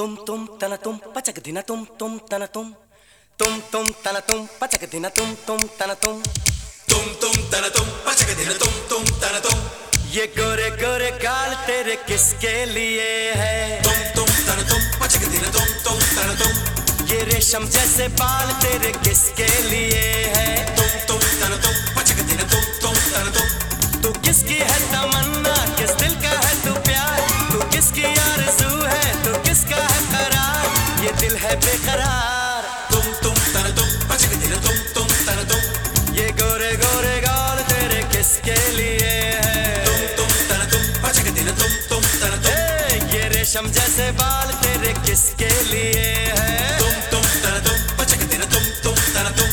तुम तना तुम पचक दिना तुम तना तुम तना तुम पचक दिना तुम तना तुम तना तुम पचक दिना तुम तना तुम। ये गोरे गोरे गाल तेरे किसके लिए है? तुम तना तुम पचक दिना तुम तना तुम। ये रेशम जैसे बाल तेरे किसके लिए है? तुम तना तुम पचक दिना तुम तना तुम। तू किसकी है तमन्ना, किस दिल का है तू प्यार? तू किसकी आरज़ू है, तू किसका है करार? ये दिल है बेकरार। तुम तना तुम पचक दिना तुम तना तुम। ये गोरे गोरे गाल तेरे किसके लिए है? तुम तना तुम पचक दिना तुम तना तुम। ये रेशम जैसे बाल तेरे किसके लिए है? तुम तना तुम पचक दिना तुम तना तुम।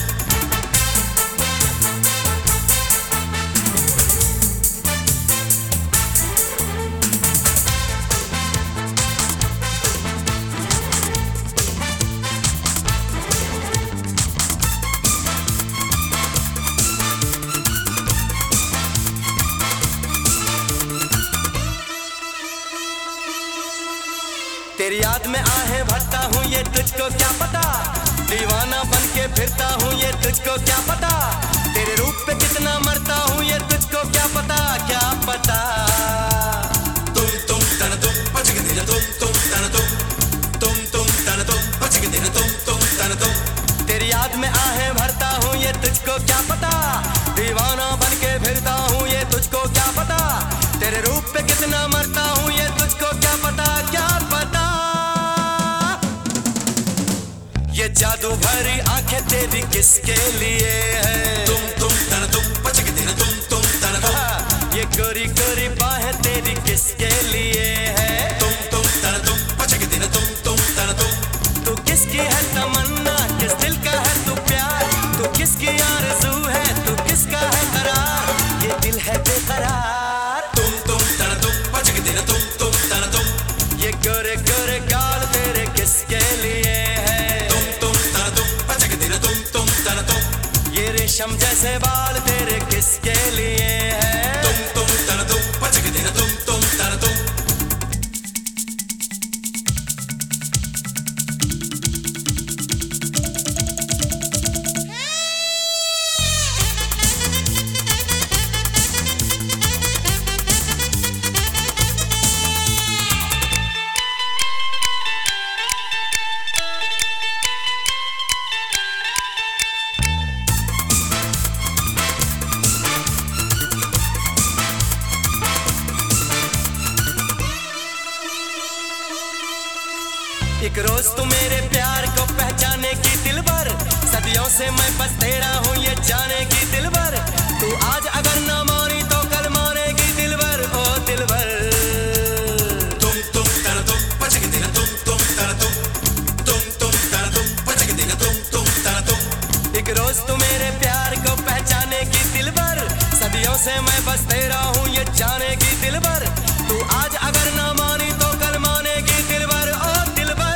तेरी याद में आहें भरता हूँ ये तुझको क्या पता, दीवाना बन के फिरता हूँ ये तुझको क्या पता, तेरे रूप पे कितना मरता हूँ ये तुझको क्या पता, क्या पता। तुम तना तुम पचक दिना तुम तना तुम। तुम तना तुम पचक दिना तुम तना तुम। तेरी याद में आहें भरता हूँ ये तुझको क्या पता, दीवाना बन के फिरता हूँ ये तुझको क्या पता, तेरे रूप पे कितना मरता हूँ ये तुझको क्या पता, क्या पता। ये जादू भरी आंखें तेरी किसके लिए है? तुम तना तुम पचक दिना तुम तना तुम। ये गोरी गोरी बाहें तेरी किसके लिए है? तुम तना तुम पचक दिना तुम तना तुम। तू किसकी है तमन्ना, किस दिल का है तू प्यार? तू किसकी आरज़ू है, तू किसका है करार? ये दिल है बेकरार। तुम तना तुम पचक दिना तुम तना तुम। ये गोरे गोरे गाल तेरे किसके लिए है? तुम तना तुम पचक दिना तुम तना तुम। ये रेशम जैसे बाल तेरे किसके लिए है? तुम तना तुम पचक दिना तुम तना तुम। एक रोज तू मेरे प्यार को पहचाने की दिलबर, सदियों से मैं बस तेरा हूँ ये जाने की दिलबर, तू आज अगर ना मानी तो कल मानेगी दिलबर, ओ दिलबर। तुम तना तुम पचक दिना तुम तना तुम। तुम तना तुम पचक दिना तुम तना तुम। एक रोज तू मेरे प्यार को पहचाने की दिलबर, सदियों से मैं बस तेरा हूँ ये जाने की दिलबर, तू आज अगर ना मानी तो कल मानेगी दिलबर, ओ दिलबर।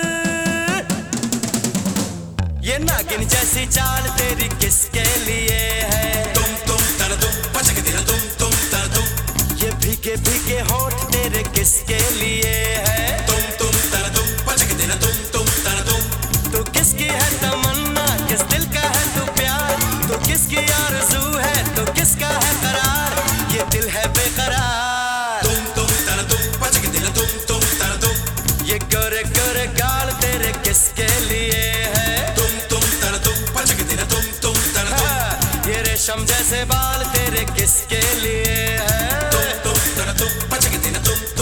ये नागिन जैसी चाल तेरी किसके लिए है? तुम तना तुम पचक दिना तुम तना तुम। ये भीगे भीगे होठ तेरे किसके लिए है? तुम तना तुम पचक दिना तुम तना तुम। तू किसकी है तमन्ना, किस दिल का है तू प्यार? तू किसकी आरज़ू है, तू किसका है करार? ये दिल है बेकरार। तुम तना तुम पचक दिना तुम तना तुम। ये गोरे गोरे गाल तेरे किसके लिए है? तुम तना तुम पचक दिना तुम तना तुम। ये रेशम जैसे बाल तेरे किसके लिए है? तुम तना तुम पचक दिना तुम